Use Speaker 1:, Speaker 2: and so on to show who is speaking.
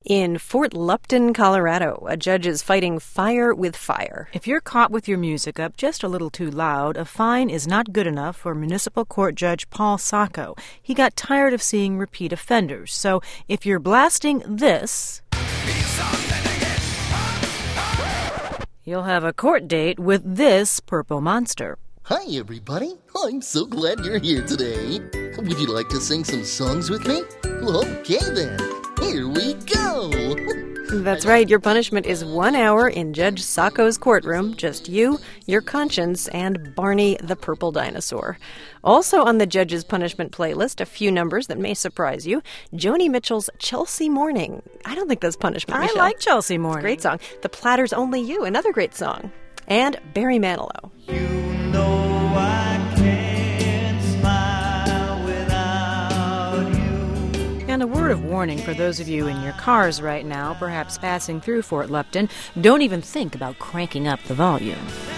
Speaker 1: In Fort Lupton, Colorado, a judge is fighting fire with fire.
Speaker 2: If you're caught with your music up just a little too loud, a fine is not good enough for Municipal Court Judge Paul Sacco. He got tired of seeing repeat offenders. So if you're blasting this, you'll have a court date with this purple monster.
Speaker 3: Hi, everybody. I'm so glad you're here today. Would you like to sing some songs with me? Well, okay, then. Here we go.
Speaker 1: That's right. Your punishment is 1 hour in Judge Sacco's courtroom. Just you, your conscience, and Barney the purple dinosaur. Also on the judge's punishment playlist, a few numbers that may surprise you. Joni Mitchell's Chelsea Morning. I don't think that's punishment, Michelle.
Speaker 2: I like Chelsea Morning.
Speaker 1: Great song. The Platter's Only You, another great song. And Barry Manilow.
Speaker 4: You know I can't smile without you.
Speaker 2: And a word of warning for those of you in your cars right now, perhaps passing through Fort Lupton, don't even think about cranking up the volume.